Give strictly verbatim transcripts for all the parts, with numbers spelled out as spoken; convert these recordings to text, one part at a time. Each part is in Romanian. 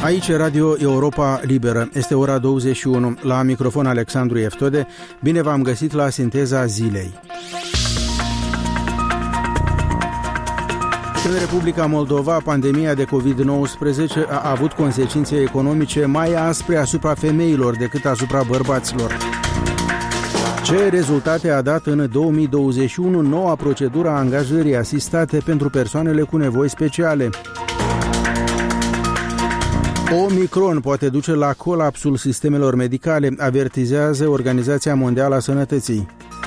Aici Radio Europa Liberă. Este ora douăzeci și unu. La microfon Alexandru Eftode. Bine v-am găsit la Sinteza Zilei. În Republica Moldova, pandemia de covid nouăsprezece a avut consecințe economice mai aspre asupra femeilor decât asupra bărbaților. Ce rezultate a dat în două mii douăzeci și unu noua procedură a angajării asistate pentru persoanele cu nevoi speciale? Omicron poate duce la colapsul sistemelor medicale, avertizează Organizația Mondială a Sănătății.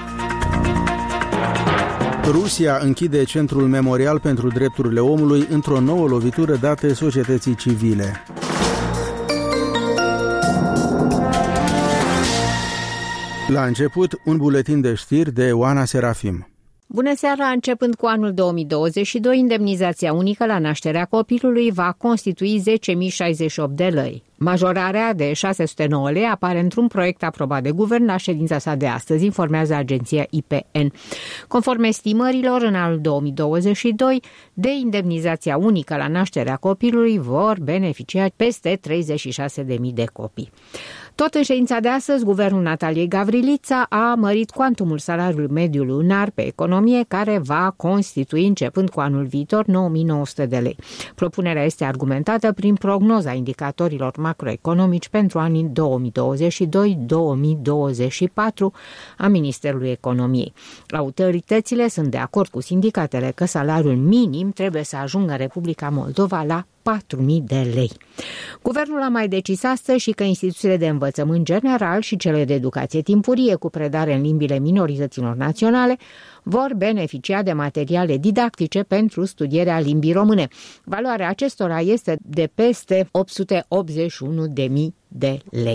Rusia închide Centrul Memorial pentru Drepturile Omului într-o nouă lovitură dată societății civile. La început, un buletin de știri de Oana Serafim. Bună seara! Începând cu anul două mii douăzeci și doi, indemnizația unică la nașterea copilului va constitui zece mii șaizeci și opt de lei. Majorarea de șase sute nouă lei apare într-un proiect aprobat de guvern la ședința sa de astăzi, informează agenția I P N. Conform estimărilor, în anul două mii douăzeci și doi, de indemnizația unică la nașterea copilului vor beneficia peste treizeci și șase de mii de copii. Tot în ședința de astăzi, guvernul Nataliei Gavrilița a mărit cuantumul salariului mediu lunar pe economie, care va constitui, începând cu anul viitor, nouă mii nouă sute de lei. Propunerea este argumentată prin prognoza indicatorilor macroeconomici pentru anii două mii douăzeci și doi - două mii douăzeci și patru a Ministerului Economiei. Autoritățile sunt de acord cu sindicatele că salariul minim trebuie să ajungă în Republica Moldova la patru mii de lei. Guvernul a mai decis astăzi și că instituțiile de învățământ general și cele de educație timpurie cu predare în limbile minorităților naționale vor beneficia de materiale didactice pentru studierea limbii române. Valoarea acestora este de peste opt sute optzeci și unu de mii de lei.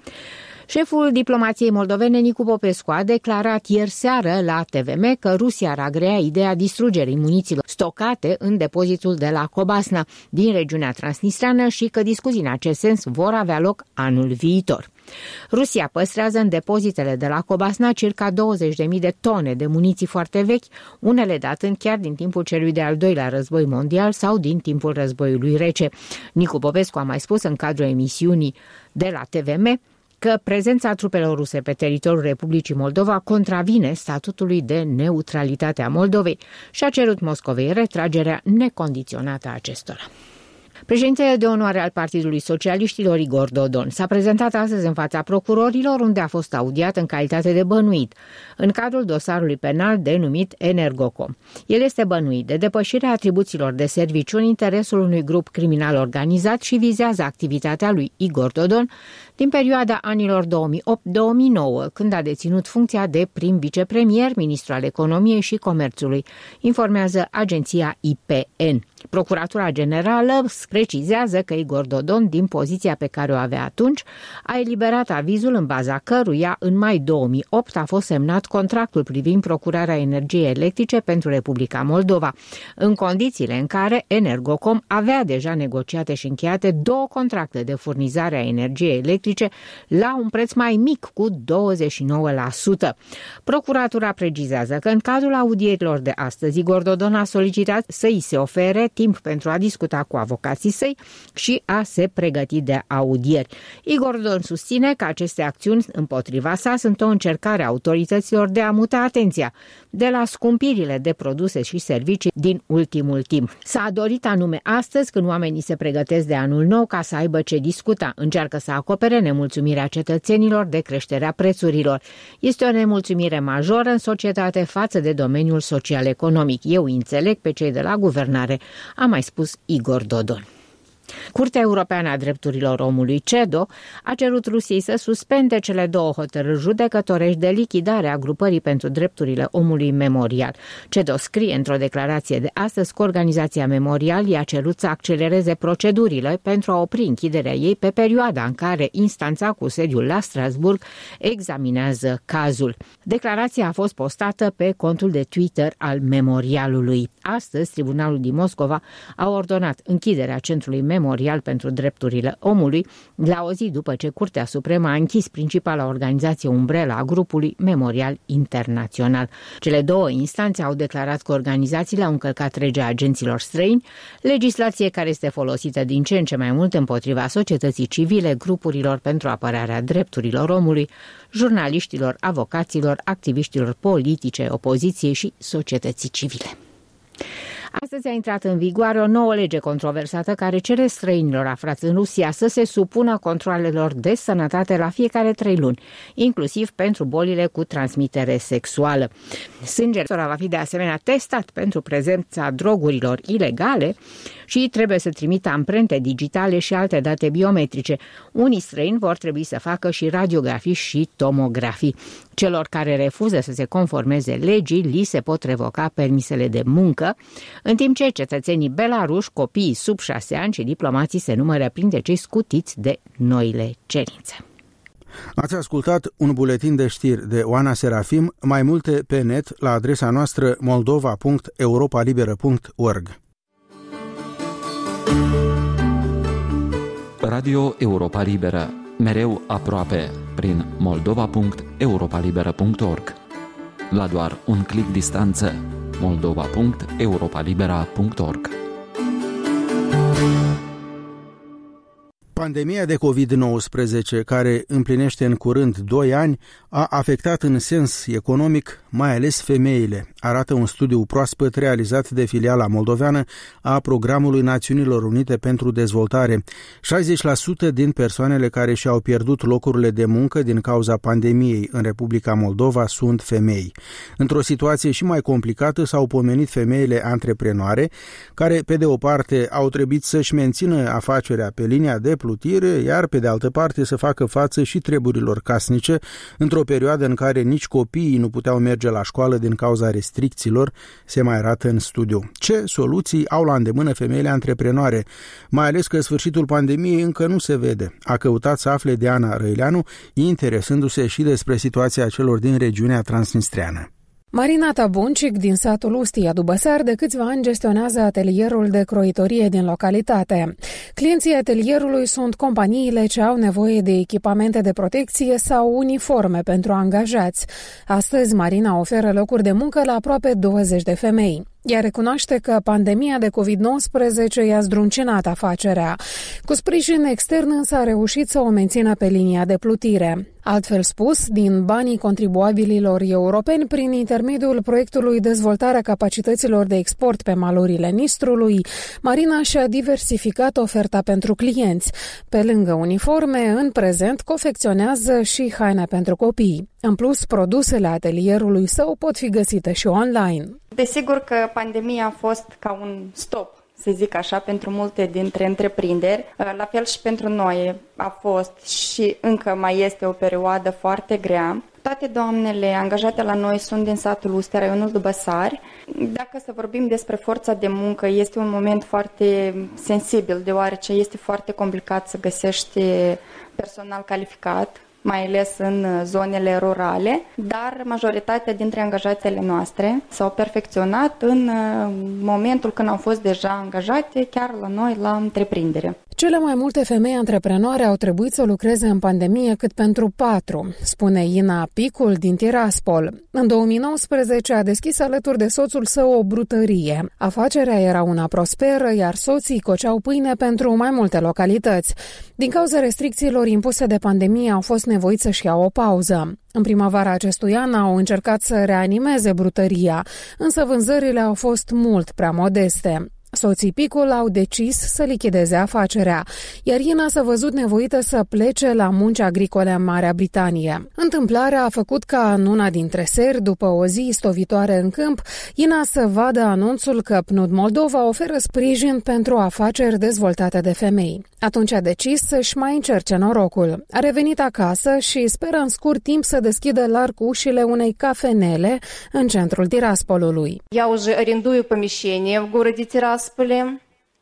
Șeful diplomației moldovene, Nicu Popescu, a declarat ieri seară la T V M că Rusia ar agrea ideea distrugerii munițiilor stocate în depozitul de la Cobasna din regiunea transnistreană și că discuții în acest sens vor avea loc anul viitor. Rusia păstrează în depozitele de la Cobasna circa douăzeci de mii de tone de muniții foarte vechi, unele datând chiar din timpul celui de-al doilea război mondial sau din timpul războiului rece. Nicu Popescu a mai spus în cadrul emisiunii de la T V M că prezența trupelor ruse pe teritoriul Republicii Moldova contravine statutului de neutralitate a Moldovei și a cerut Moscovei retragerea necondiționată a acestora. Președintele de onoare al Partidului Socialiștilor, Igor Dodon, s-a prezentat astăzi în fața procurorilor, unde a fost audiat în calitate de bănuit, în cadrul dosarului penal denumit Energocom. El este bănuit de depășirea atribuțiilor de serviciu în interesul unui grup criminal organizat și vizează activitatea lui Igor Dodon din perioada anilor două mii opt - două mii nouă, când a deținut funcția de prim vicepremier, ministru al economiei și comerțului, informează agenția I P N. Procuratura Generală precizează că Igor Dodon, din poziția pe care o avea atunci, a eliberat avizul în baza căruia, în mai două mii opt, a fost semnat contractul privind procurarea energiei electrice pentru Republica Moldova, în condițiile în care Energocom avea deja negociate și încheiate două contracte de furnizare a energiei electrice la un preț mai mic, cu douăzeci și nouă la sută. Procuratura precizează că în cadrul audierilor de astăzi, Igor Dodon a solicitat să îi se ofere timp pentru a discuta cu avocații săi și a se pregăti de audieri. Igor Dodon susține că aceste acțiuni împotriva sa sunt o încercare a autorităților de a muta atenția de la scumpirile de produse și servicii din ultimul timp. S-a dorit anume astăzi, când oamenii se pregătesc de anul nou, ca să aibă ce discuta. Încearcă să acopere nemulțumirea cetățenilor de creșterea prețurilor. Este o nemulțumire majoră în societate față de domeniul social-economic. Eu înțeleg pe cei de la guvernare, a mai spus Igor Dodon. Curtea Europeană a Drepturilor Omului, CEDO, a cerut Rusiei să suspende cele două hotărâri judecătorești de lichidare a grupării pentru drepturile omului Memorial. CEDO scrie într-o declarație de astăzi că organizația Memorial i-a cerut să accelereze procedurile pentru a opri închiderea ei pe perioada în care instanța cu sediul la Strasburg examinează cazul. Declarația a fost postată pe contul de Twitter al Memorialului. Astăzi, tribunalul din Moscova a ordonat închiderea centrului Memorial Memorial pentru Drepturile Omului, la o zi după ce Curtea Supremă a închis principala organizație umbrelă a grupului Memorial Internațional. Cele două instanțe au declarat că organizațiile au încălcat legea agenților străini, legislație care este folosită din ce în ce mai mult împotriva societății civile, grupurilor pentru apărarea drepturilor omului, jurnaliștilor, avocaților, activiștilor politice, opoziției și societății civile. Astăzi a intrat în vigoare o nouă lege controversată care cere străinilor aflați în Rusia să se supună controalelor de sănătate la fiecare trei luni, inclusiv pentru bolile cu transmitere sexuală. Sângele va fi de asemenea testat pentru prezența drogurilor ilegale și trebuie să trimită amprente digitale și alte date biometrice. Unii străini vor trebui să facă și radiografii și tomografii. Celor care refuză să se conformeze legii li se pot revoca permisele de muncă, în timp ce cetățenii belaruși, copiii sub șase ani și diplomații se numără printre cei scutiți de noile cerințe. Ați ascultat un buletin de știri de Oana Serafim, mai multe pe net la adresa noastră moldova punct europa liberă punct org. Radio Europa Liberă, mereu aproape, prin moldova punct europa liberă punct org. La doar un clic distanță, moldova punct europa libera punct org. Pandemia de covid nouăsprezece, care împlinește în curând doi ani, a afectat în sens economic mai ales femeile, arată un studiu proaspăt realizat de filiala moldoveană a Programului Națiunilor Unite pentru Dezvoltare. șaizeci la sută din persoanele care și-au pierdut locurile de muncă din cauza pandemiei în Republica Moldova sunt femei. Într-o situație și mai complicată s-au pomenit femeile antreprenoare, care pe de o parte au trebuit să-și mențină afacerea pe linia de plutire, iar pe de altă parte să facă față și treburilor casnice într-o perioadă în care nici copiii nu puteau merge la școală din cauza restricțiilor, se mai arată în studiu. Ce soluții au la îndemână femeile antreprenoare, mai ales că sfârșitul pandemiei încă nu se vede? A căutat să afle Diana Răileanu, interesându-se și despre situația celor din regiunea transnistreană. Marina Tabuncic, din satul Ustia Dubăsar, de câțiva ani gestionează atelierul de croitorie din localitate. Clienții atelierului sunt companiile ce au nevoie de echipamente de protecție sau uniforme pentru angajați. Astăzi, Marina oferă locuri de muncă la aproape douăzeci de femei. Ea recunoaște că pandemia de covid nouăsprezece i-a zdruncinat afacerea. Cu sprijin extern însă a reușit să o mențină pe linia de plutire. Altfel spus, din banii contribuabililor europeni, prin intermediul proiectului Dezvoltarea capacităților de export pe malurile Nistrului, Marina și-a diversificat oferta pentru clienți. Pe lângă uniforme, în prezent confecționează și haine pentru copii. În plus, produsele atelierului său pot fi găsite și online. Desigur că pandemia a fost ca un stop, să zic așa, pentru multe dintre întreprinderi. La fel și pentru noi a fost și încă mai este o perioadă foarte grea. Toate doamnele angajate la noi sunt din satul Ustea, raionul Dubăsari. Dacă să vorbim despre forța de muncă, este un moment foarte sensibil, deoarece este foarte complicat să găsești personal calificat, mai ales în zonele rurale, dar majoritatea dintre angajatele noastre s-au perfecționat în momentul când au fost deja angajate chiar la noi, la întreprindere. Cele mai multe femei antreprenoare au trebuit să lucreze în pandemie cât pentru patru, spune Ina Picul din Tiraspol. În două mii nouăsprezece a deschis alături de soțul său o brutărie. Afacerea era una prosperă, iar soții coceau pâine pentru mai multe localități. Din cauza restricțiilor impuse de pandemie au fost nevoiți să-și iau o pauză. În primăvara acestui an au încercat să reanimeze brutăria, însă vânzările au fost mult prea modeste. Soții Picul au decis să lichideze afacerea, iar Ina s-a văzut nevoită să plece la munci agricole în Marea Britanie. Întâmplarea a făcut ca în una dintre seri, după o zi stovitoare în câmp, Ina să vadă anunțul că P N U D Moldova oferă sprijin pentru afaceri dezvoltate de femei. Atunci a decis să-și mai încerce norocul. A revenit acasă și speră în scurt timp să deschidă larg ușile unei cafenele în centrul Tiraspolului. Я уже арендую помещение в городе Тирасполе.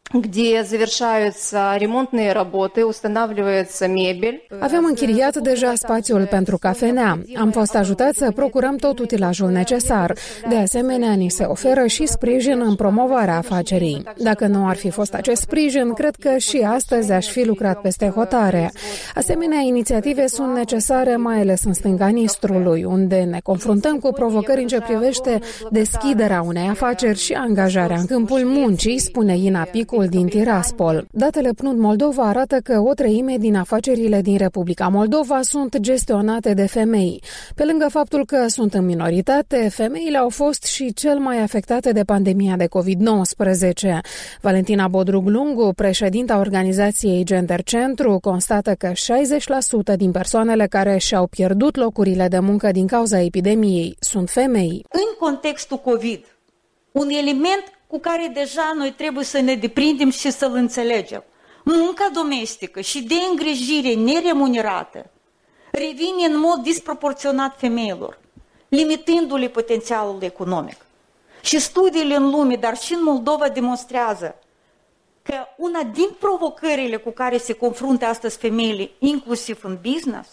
где завершаются ремонтные работы, устанавливается mebel. Aveam închiriat deja spațiul pentru cafenea. Am fost ajutați să procurăm tot utilajul necesar. De asemenea, ni se oferă și sprijin în promovarea afacerii. Dacă nu ar fi fost acest sprijin, cred că și astăzi aș fi lucrat peste hotare. Asemenea, inițiative sunt necesare, mai ales în stânga Nistrului, unde ne confruntăm cu provocări în ce privește deschiderea unei afaceri și angajarea în câmpul muncii, spune Ina Picu din Tiraspol. Datele P N U D Moldova arată că o treime din afacerile din Republica Moldova sunt gestionate de femei. Pe lângă faptul că sunt în minoritate, femeile au fost și cel mai afectate de pandemia de covid nouăsprezece. Valentina Bodrug-Lungu, președinta organizației Gender Centru, constată că șaizeci la sută din persoanele care și-au pierdut locurile de muncă din cauza epidemiei sunt femei. În contextul COVID, un element cu care deja noi trebuie să ne deprindem și să-l înțelegem. Munca domestică și de îngrijire neremunerată revine în mod disproporționat femeilor, limitându-le potențialul economic. Și studiile în lume, dar și în Moldova, demonstrează că una din provocările cu care se confruntă astăzi femeile, inclusiv în business,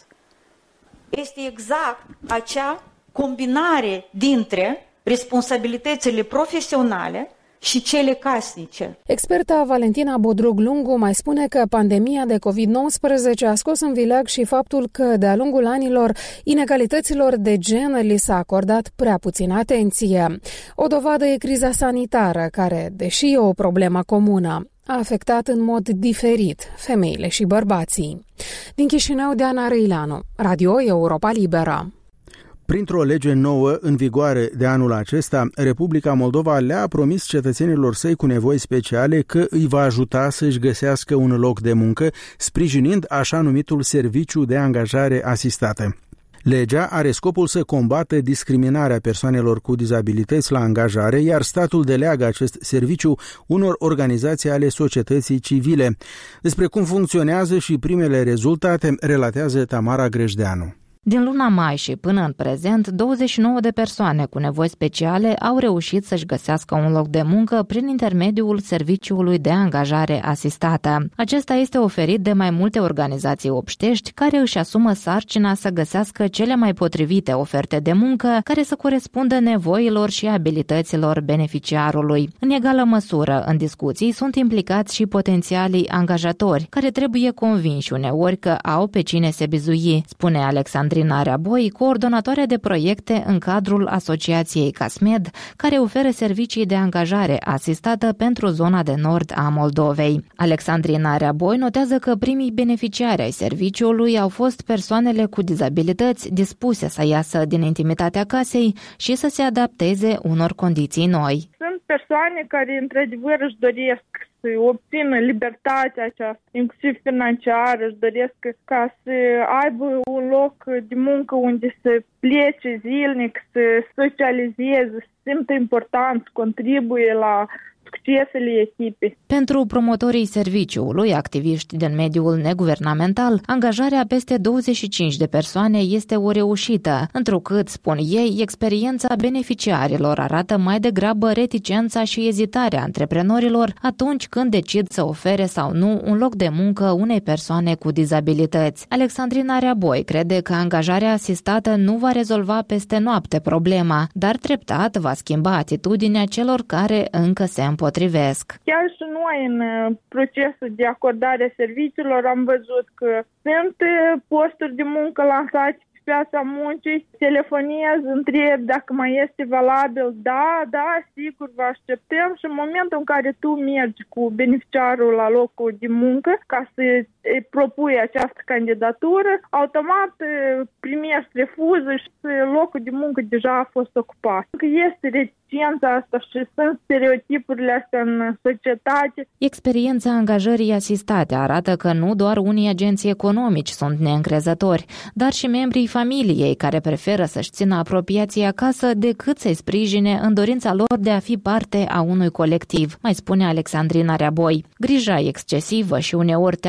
este exact acea combinare dintre responsabilitățile profesionale și cele casnice. Experta Valentina Bodrug-Lungu mai spune că pandemia de covid nouăsprezece a scos în vileag și faptul că, de-a lungul anilor, inegalităților de gen li s-a acordat prea puțină atenție. O dovadă e criza sanitară, care, deși e o problemă comună, a afectat în mod diferit femeile și bărbații. Din Chișinău, Diana Răileanu, Radio Europa Liberă. Printr-o lege nouă în vigoare de anul acesta, Republica Moldova le-a promis cetățenilor săi cu nevoi speciale că îi va ajuta să-și găsească un loc de muncă, sprijinind așa numitul serviciu de angajare asistată. Legea are scopul să combată discriminarea persoanelor cu dizabilități la angajare, iar statul deleagă acest serviciu unor organizații ale societății civile. Despre cum funcționează și primele rezultate, relatează Tamara Grejdeanu. Din luna mai și până în prezent, douăzeci și nouă de persoane cu nevoi speciale au reușit să-și găsească un loc de muncă prin intermediul serviciului de angajare asistată. Acesta este oferit de mai multe organizații obștești care își asumă sarcina să găsească cele mai potrivite oferte de muncă care să corespundă nevoilor și abilităților beneficiarului. În egală măsură, în discuții sunt implicați și potențialii angajatori, care trebuie convinși uneori că au pe cine se bizui, spune Alexandrina Reaboi, coordonatoare de proiecte în cadrul asociației Casmed, care oferă servicii de angajare asistată pentru zona de nord a Moldovei. Alexandrina Reaboi notează că primii beneficiari ai serviciului au fost persoanele cu dizabilități dispuse să iasă din intimitatea casei și să se adapteze unor condiții noi. Sunt persoane care într-adevăr își doresc să obțină libertatea aceasta, inclusiv financiară, își doresc ca să aibă un loc de muncă unde să plece zilnic, să socializeze, să simtă important, să contribuie la succesele echipei. Pentru promotorii serviciului, activiști din mediul neguvernamental, angajarea peste douăzeci și cinci de persoane este o reușită, întrucât, spun ei, experiența beneficiarilor arată mai degrabă reticența și ezitarea antreprenorilor atunci când decid să ofere sau nu un loc de muncă unei persoane cu dizabilități. Alexandrina Reaboi crede că angajarea asistată nu va rezolva peste noapte problema, dar treptat va schimba atitudinea celor care încă se împotrivesc. Chiar și noi în procesul de acordare a serviciilor am văzut că sunt posturi de muncă lansate pe piața muncii, telefonez, întreb dacă mai este valabil, da, da, sigur, vă așteptăm și în momentul în care tu mergi cu beneficiarul la locul de muncă ca să îi propui această candidatură, automat primești refuză și locul de muncă deja a fost ocupat. Este reticența asta și sunt stereotipurile astea în societate. Experiența angajării asistate arată că nu doar unii agenți economici sunt neîncrezători, dar și membrii familiei care preferă să-și țină apropiații acasă decât să-i sprijine în dorința lor de a fi parte a unui colectiv, mai spune Alexandrina Reaboi. Grija excesivă și uneori teama de a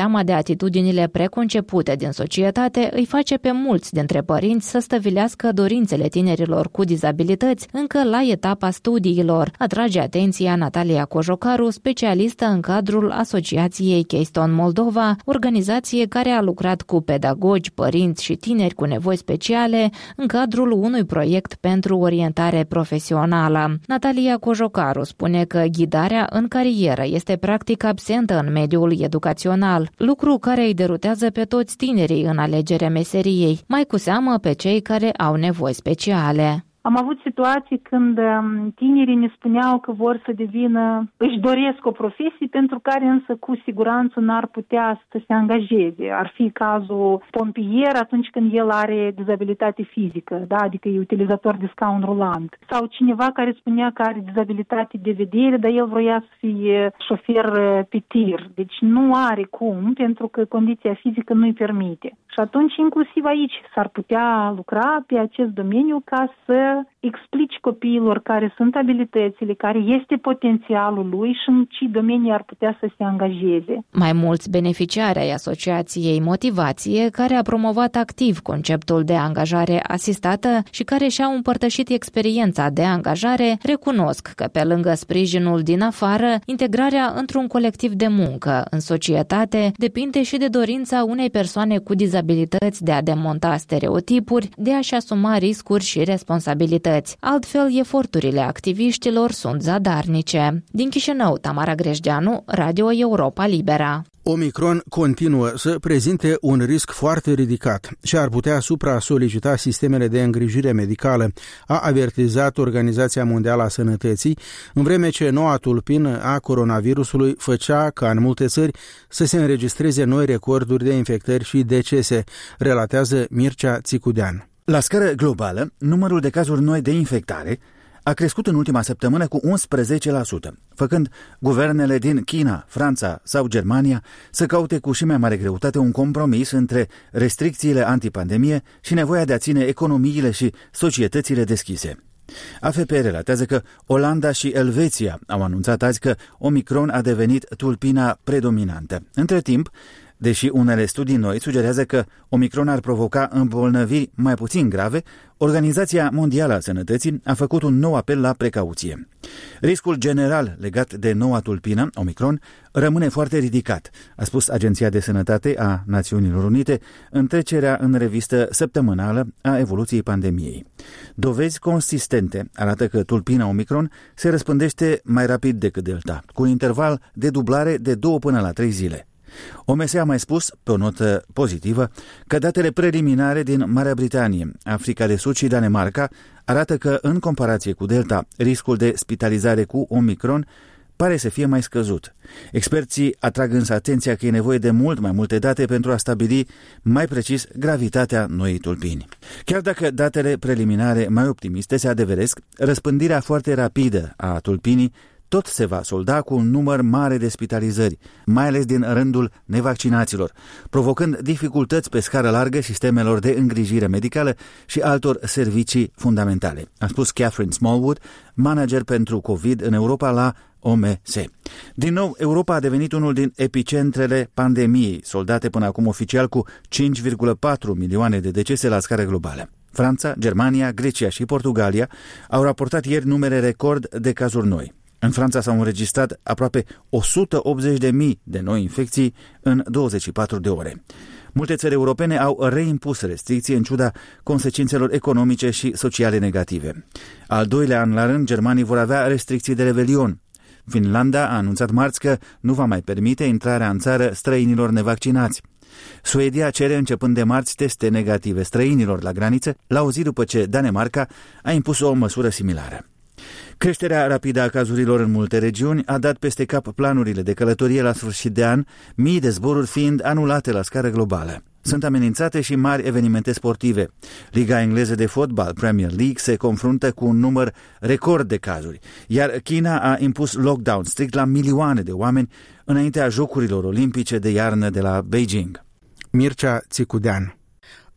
atitudinile preconcepute din societate îi face pe mulți dintre părinți să stăvilească dorințele tinerilor cu dizabilități încă la etapa studiilor, atrage atenția Natalia Cojocaru, specialistă în cadrul Asociației Keystone Moldova, organizație care a lucrat cu pedagogi, părinți și tineri cu nevoi speciale în cadrul unui proiect pentru orientare profesională. Natalia Cojocaru spune că ghidarea în carieră este practic absentă în mediul educațional, lucru care îi derutează pe toți tinerii în alegerea meseriei, mai cu seamă pe cei care au nevoi speciale. Am avut situații când tinerii ne spuneau că vor să devină, își doresc o profesie pentru care însă cu siguranță n-ar putea să se angajeze. Ar fi cazul pompier atunci când el are dizabilitate fizică, da? Adică e utilizator de scaun rulant. Sau cineva care spunea că are dizabilitate de vedere, dar el vroia să fie șofer pe tir. Deci nu are cum, pentru că condiția fizică nu-i permite. Și atunci inclusiv aici s-ar putea lucra pe acest domeniu ca să explici copiilor care sunt abilitățile, care este potențialul lui și în ce domenii ar putea să se angajeze. Mai mulți beneficiari ai Asociației Motivație, care a promovat activ conceptul de angajare asistată și care și-au împărtășit experiența de angajare, recunosc că pe lângă sprijinul din afară, integrarea într-un colectiv de muncă în societate depinde și de dorința unei persoane cu dizabilități de a demonta stereotipuri, de a-și asuma riscuri și responsabilități. Altfel, eforturile activiștilor sunt zadarnice. Din Chișinău, Tamara Greșdeanu, Radio Europa Libera. Omicron continuă să prezinte un risc foarte ridicat și ar putea supra-solicita sistemele de îngrijire medicală, a avertizat Organizația Mondială a Sănătății, în vreme ce noua tulpină a coronavirusului făcea ca în multe țări să se înregistreze noi recorduri de infectări și decese, relatează Mircea Țicudean. La scară globală, numărul de cazuri noi de infectare a crescut în ultima săptămână cu unsprezece la sută, făcând guvernele din China, Franța sau Germania să caute cu și mai mare greutate un compromis între restricțiile antipandemie și nevoia de a ține economiile și societățile deschise. A F P relatează că Olanda și Elveția au anunțat azi că Omicron a devenit tulpina predominantă. Între timp, deși unele studii noi sugerează că Omicron ar provoca îmbolnăviri mai puțin grave, Organizația Mondială a Sănătății a făcut un nou apel la precauție. Riscul general legat de noua tulpină, Omicron, rămâne foarte ridicat, a spus Agenția de Sănătate a Națiunilor Unite în trecerea în revistă săptămânală a evoluției pandemiei. Dovezi consistente arată că tulpina Omicron se răspândește mai rapid decât Delta, cu un interval de dublare de două până la trei zile. O M S a mai spus, pe o notă pozitivă, că datele preliminare din Marea Britanie, Africa de Sud și Danemarca arată că, în comparație cu Delta, riscul de spitalizare cu Omicron pare să fie mai scăzut. Experții atrag însă atenția că e nevoie de mult mai multe date pentru a stabili mai precis gravitatea noii tulpini. Chiar dacă datele preliminare mai optimiste se adeveresc, răspândirea foarte rapidă a tulpinii tot se va solda cu un număr mare de spitalizări, mai ales din rândul nevaccinaților, provocând dificultăți pe scară largă sistemelor de îngrijire medicală și altor servicii fundamentale, a spus Catherine Smallwood, manager pentru COVID în Europa la O M S. Din nou, Europa a devenit unul din epicentrele pandemiei, soldate până acum oficial cu cinci virgulă patru milioane de decese la scară globală. Franța, Germania, Grecia și Portugalia au raportat ieri numere record de cazuri noi. În Franța s-au înregistrat aproape o sută optzeci de mii de noi infecții în douăzeci și patru de ore. Multe țări europene au reimpus restricții în ciuda consecințelor economice și sociale negative. Al doilea an la rând, germanii vor avea restricții de revelion. Finlanda a anunțat marți că nu va mai permite intrarea în țară străinilor nevaccinați. Suedia cere începând de marți teste negative străinilor la graniță, la o zi după ce Danemarca a impus o măsură similară. Creșterea rapidă a cazurilor în multe regiuni a dat peste cap planurile de călătorie la sfârșit de an, mii de zboruri fiind anulate la scară globală. Sunt amenințate și mari evenimente sportive. Liga engleză de fotbal, Premier League, se confruntă cu un număr record de cazuri, iar China a impus lockdown strict la milioane de oameni înaintea Jocurilor Olimpice de iarnă de la Beijing. Mircea Țicudean.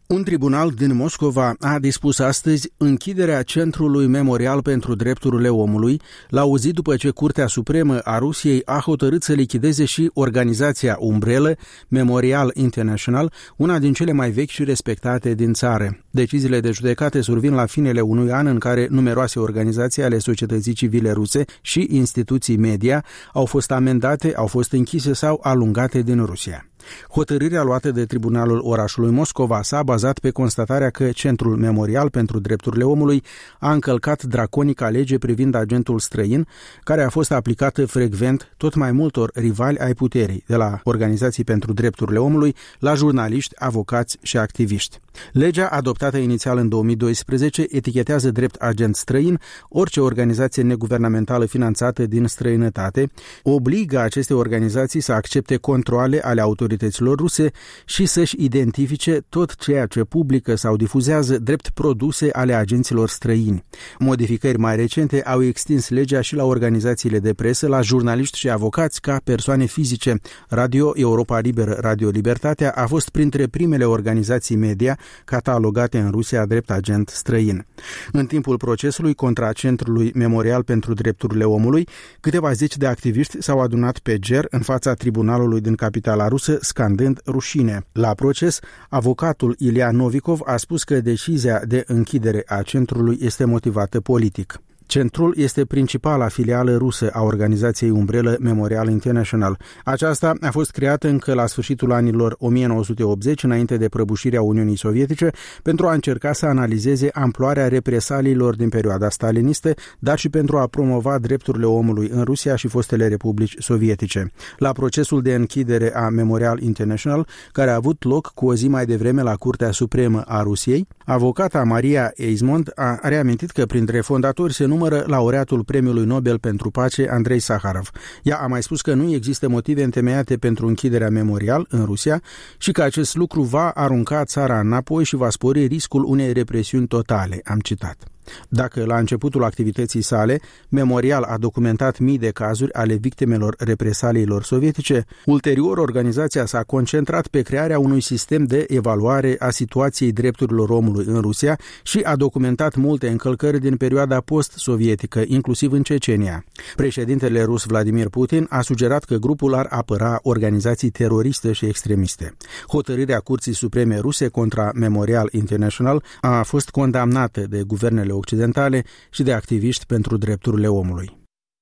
Un tribunal din Moscova a dispus astăzi închiderea Centrului Memorial pentru Drepturile Omului, l-a auzit după ce Curtea Supremă a Rusiei a hotărât să lichideze și organizația umbrelă Memorial International, una din cele mai vechi și respectate din țară. Deciziile de judecată survin la finele unui an în care numeroase organizații ale societății civile ruse și instituții media au fost amendate, au fost închise sau alungate din Rusia. Hotărârea luată de Tribunalul orașului Moscova s-a bazat pe constatarea că Centrul Memorial pentru Drepturile Omului a încălcat draconica lege privind agentul străin, care a fost aplicată frecvent tot mai multor rivali ai puterii, de la organizații pentru drepturile omului la jurnaliști, avocați și activiști. Legea, adoptată inițial în două mii doisprezece, etichetează drept agent străin orice organizație neguvernamentală finanțată din străinătate, obligă aceste organizații să accepte controale ale autorităților ruse și să-și identifice tot ceea ce publică sau difuzează drept produse ale agenților străini. Modificări mai recente au extins legea și la organizațiile de presă, la jurnaliști și avocați ca persoane fizice. Radio Europa Liberă, Radio Libertatea a fost printre primele organizații media catalogate în Rusia drept agent străin. În timpul procesului contra Centrului Memorial pentru Drepturile Omului, câteva zeci de activiști s-au adunat pe ger în fața tribunalului din capitala rusă, scandând rușine. La proces, avocatul Ilia Novikov a spus că decizia de închidere a centrului este motivată politic. Centrul este principala filială rusă a organizației umbrelă Memorial International. Aceasta a fost creată încă la sfârșitul anilor o mie nouă sute optzeci, înainte de prăbușirea Uniunii Sovietice, pentru a încerca să analizeze amploarea represaliilor din perioada stalinistă, dar și pentru a promova drepturile omului în Rusia și fostele republici sovietice. La procesul de închidere a Memorial International, care a avut loc cu o zi mai devreme la Curtea Supremă a Rusiei, avocata Maria Eismond a reamintit că printre fondatori se numără laureatul Premiului Nobel pentru Pace Andrei Saharov. Ea a mai spus că nu există motive întemeiate pentru închiderea Memorial în Rusia și că acest lucru va arunca țara înapoi și va spori riscul unei represiuni totale. Am citat. Dacă la începutul activității sale, Memorial a documentat mii de cazuri ale victimelor represaliilor sovietice, ulterior organizația s-a concentrat pe crearea unui sistem de evaluare a situației drepturilor omului în Rusia și a documentat multe încălcări din perioada post-sovietică, inclusiv în Cecenia. Președintele rus Vladimir Putin a sugerat că grupul ar apăra organizații teroriste și extremiste. Hotărârea Curții Supreme Ruse contra Memorial International a fost condamnată de guvernele occidentale și de activiști pentru drepturile omului.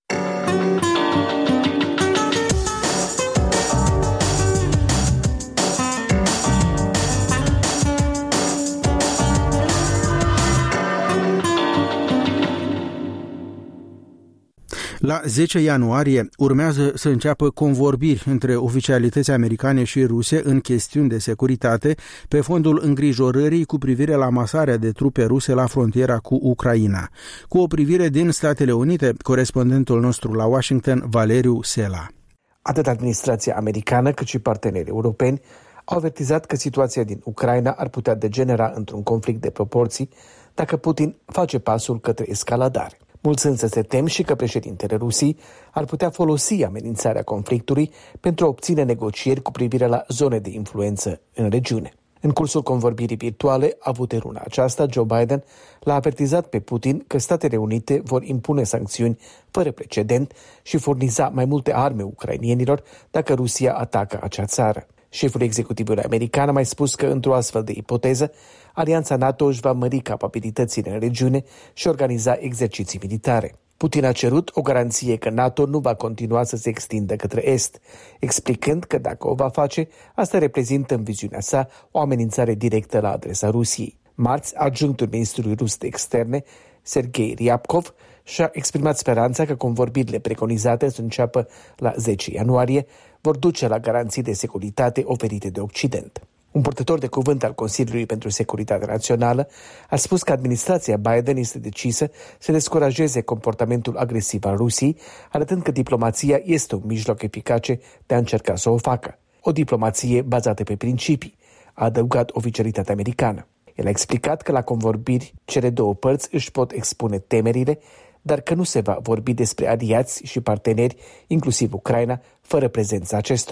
La zece ianuarie urmează să înceapă convorbiri între oficialități americane și ruse în chestiuni de securitate pe fondul îngrijorării cu privire la amasarea de trupe ruse la frontiera cu Ucraina. Cu o privire din Statele Unite, corespondentul nostru la Washington, Valeriu Sela. Atât administrația americană cât și partenerii europeni au avertizat că situația din Ucraina ar putea degenera într-un conflict de proporții dacă Putin face pasul către escaladare. Mulți însă se tem și că președintele Rusiei ar putea folosi amenințarea conflictului pentru a obține negocieri cu privire la zone de influență în regiune. În cursul convorbirii virtuale avute luna aceasta, Joe Biden l-a avertizat pe Putin că Statele Unite vor impune sancțiuni fără precedent și furniza mai multe arme ucrainienilor dacă Rusia atacă acea țară. Șeful executivului american a mai spus că, într-o astfel de ipoteză, Alianța NATO își va mări capabilitățile în regiune și organiza exerciții militare. Putin a cerut o garanție că NATO nu va continua să se extindă către Est, explicând că dacă o va face, asta reprezintă în viziunea sa o amenințare directă la adresa Rusiei. Marți, adjunctul ministrului rus de externe, Sergei Ryabkov, și-a exprimat speranța că convorbirile preconizate să înceapă la zece ianuarie vor duce la garanții de securitate oferite de Occident. Un purtător de cuvânt al Consiliului pentru Securitate Națională a spus că administrația Biden este decisă să descurajeze comportamentul agresiv al Rusiei, arătând că diplomația este un mijloc eficace de a încerca să o facă. O diplomație bazată pe principii, a adăugat oficialitatea americană. El a explicat că la convorbiri cele două părți își pot expune temerile, dar că nu se va vorbi despre aliați și parteneri, inclusiv Ucraina, fără prezența acestora.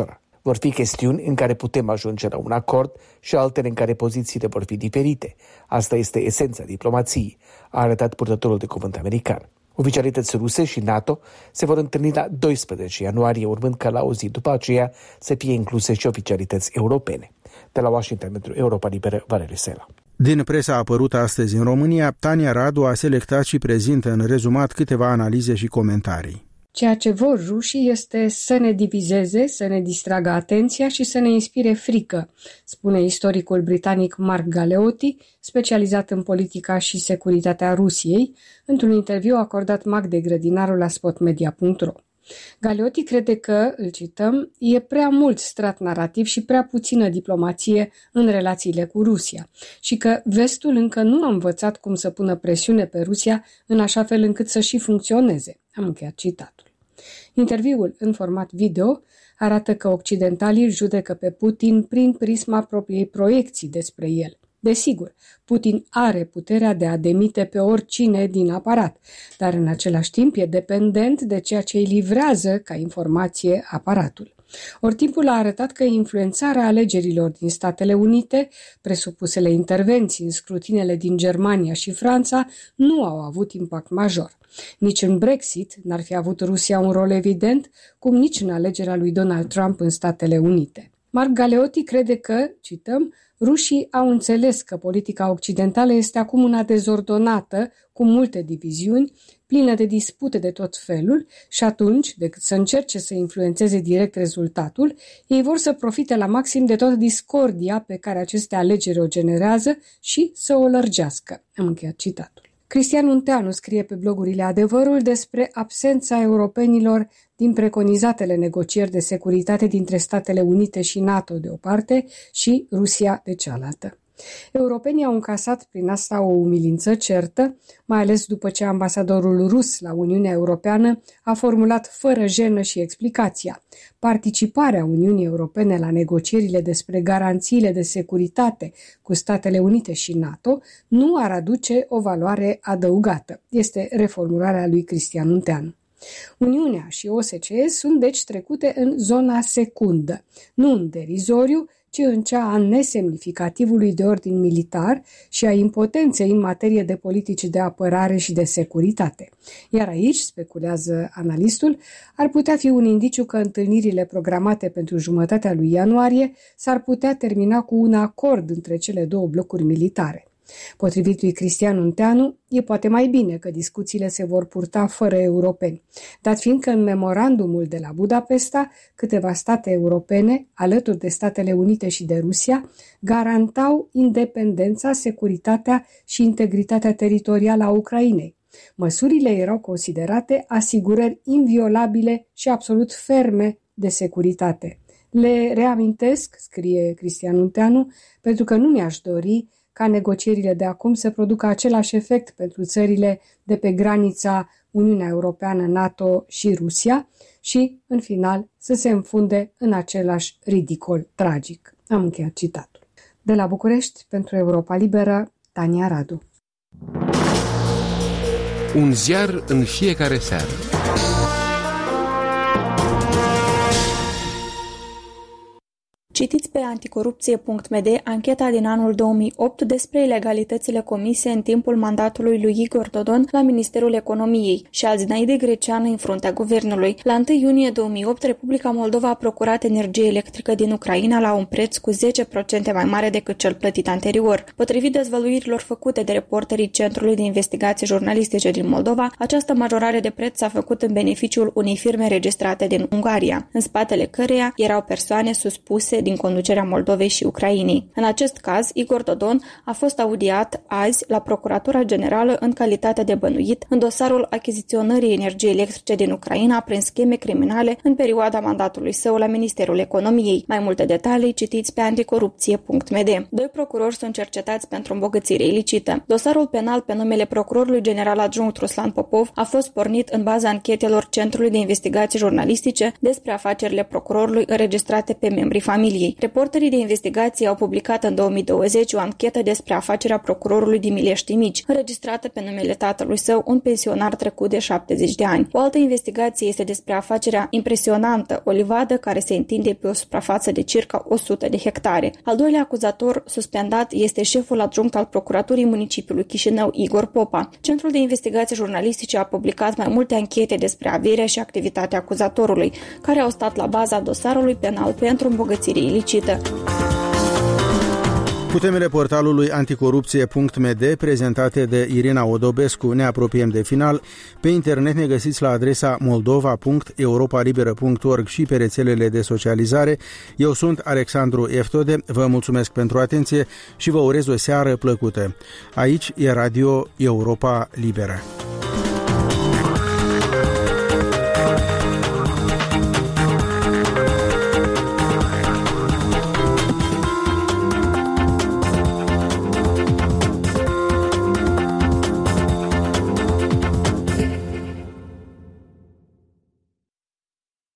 Vor fi chestiuni în care putem ajunge la un acord și altele în care pozițiile vor fi diferite. Asta este esența diplomației, a arătat purtătorul de cuvânt american. Oficialități ruse și NATO se vor întâlni la doisprezece ianuarie, urmând ca la o zi după aceea să fie incluse și oficialități europene. De la Washington pentru Europa Liberă, Valeriu Sela. Din presa apărută astăzi în România, Tania Radu a selectat și prezintă în rezumat câteva analize și comentarii. Ceea ce vor rușii este să ne divizeze, să ne distragă atenția și să ne inspire frică, spune istoricul britanic Mark Galeotti, specializat în politica și securitatea Rusiei, într-un interviu acordat Magdei Grădinaru la spotmedia punct ro. Galeotti crede că, îl cităm, e prea mult strat narrativ și prea puțină diplomație în relațiile cu Rusia și că vestul încă nu a învățat cum să pună presiune pe Rusia în așa fel încât să și funcționeze. Am încheiat citatul. Interviul în format video arată că occidentalii îl judecă pe Putin prin prisma propriei proiecții despre el. Desigur, Putin are puterea de a demite pe oricine din aparat, dar în același timp e dependent de ceea ce îi livrează ca informație aparatul. Ori timpul a arătat că influențarea alegerilor din Statele Unite, presupusele intervenții în scrutinele din Germania și Franța, nu au avut impact major. Nici în Brexit n-ar fi avut Rusia un rol evident, cum nici în alegerea lui Donald Trump în Statele Unite. Mark Galeotti crede că, cităm, rușii au înțeles că politica occidentală este acum una dezordonată, cu multe diviziuni, plină de dispute de tot felul și atunci, decât să încerce să influențeze direct rezultatul, ei vor să profite la maxim de toată discordia pe care aceste alegeri o generează și să o lărgească. Am încheiat citatul. Cristian Unteanu scrie pe blogurile Adevărul despre absența europenilor din preconizatele negocieri de securitate dintre Statele Unite și NATO de o parte și Rusia de cealaltă. Europenii au încasat prin asta o umilință certă, mai ales după ce ambasadorul rus la Uniunea Europeană a formulat fără jenă și explicația: participarea Uniunii Europene la negocierile despre garanțiile de securitate cu Statele Unite și NATO nu ar aduce o valoare adăugată. Este reformularea lui Cristian Unteanu. Uniunea și O S C E sunt deci trecute în zona secundă, nu în derizoriu, ci în cea a nesemnificativului de ordin militar și a impotenței în materie de politici de apărare și de securitate. Iar aici, speculează analistul, ar putea fi un indiciu că întâlnirile programate pentru jumătatea lui ianuarie s-ar putea termina cu un acord între cele două blocuri militare. Potrivit lui Cristian Unteanu, e poate mai bine că discuțiile se vor purta fără europeni, dat fiindcă în memorandumul de la Budapesta, câteva state europene, alături de Statele Unite și de Rusia, garantau independența, securitatea și integritatea teritorială a Ucrainei. Măsurile erau considerate asigurări inviolabile și absolut ferme de securitate. Le reamintesc, scrie Cristian Unteanu, pentru că nu mi-aș dori ca negocierile de acum să producă același efect pentru țările de pe granița Uniunea Europeană, NATO și Rusia și, în final, să se înfunde în același ridicol tragic. Am încheiat citatul. De la București, pentru Europa Liberă, Tania Radu. Un ziar în fiecare seară. Citiți pe anticorupție punct m d ancheta din anul două mii opt despre ilegalitățile comise în timpul mandatului lui Igor Dodon la Ministerul Economiei și al Zinaidei Greceanu în fruntea guvernului. La întâi iunie două mii opt, Republica Moldova a procurat energie electrică din Ucraina la un preț cu zece la sută mai mare decât cel plătit anterior. Potrivit dezvăluirilor făcute de reporterii Centrului de Investigații Jurnalistice din Moldova, această majorare de preț s-a făcut în beneficiul unei firme înregistrate din Ungaria, în spatele căreia erau persoane suspuse din conducerea Moldovei și Ucrainei. În acest caz, Igor Dodon a fost audiat azi la Procuratura Generală în calitate de bănuit în dosarul achiziționării energiei electrice din Ucraina prin scheme criminale în perioada mandatului său la Ministerul Economiei. Mai multe detalii citiți pe anticorupție punct m d. Doi procurori sunt cercetați pentru îmbogățire ilicită. Dosarul penal pe numele procurorului general adjunct Ruslan Popov a fost pornit în baza anchetelor Centrului de Investigații Jurnalistice despre afacerile procurorului înregistrate pe membrii familiei. familiei. Reporterii de investigație au publicat în două mii douăzeci o anchetă despre afacerea procurorului din Milești Mici, înregistrată pe numele tatălui său, un pensionar trecut de șaptezeci de ani. O altă investigație este despre afacerea impresionantă, o livadă care se întinde pe o suprafață de circa o sută de hectare. Al doilea acuzator suspendat este șeful adjunct al Procuraturii Municipiului Chișinău, Igor Popa. Centrul de investigații jurnalistice a publicat mai multe anchete despre averea și activitatea acuzatorului, care au stat la baza dosarului penal pentru îmbogățire ilicită. Cu temele portalului anticorupție punct m d, prezentate de Irina Odobescu, ne apropiem de final. Pe internet ne găsiți la adresa moldova punct europa liberă punct org și pe rețelele de socializare. Eu sunt Alexandru Eftode, vă mulțumesc pentru atenție și vă urez o seară plăcută. Aici e Radio Europa Liberă.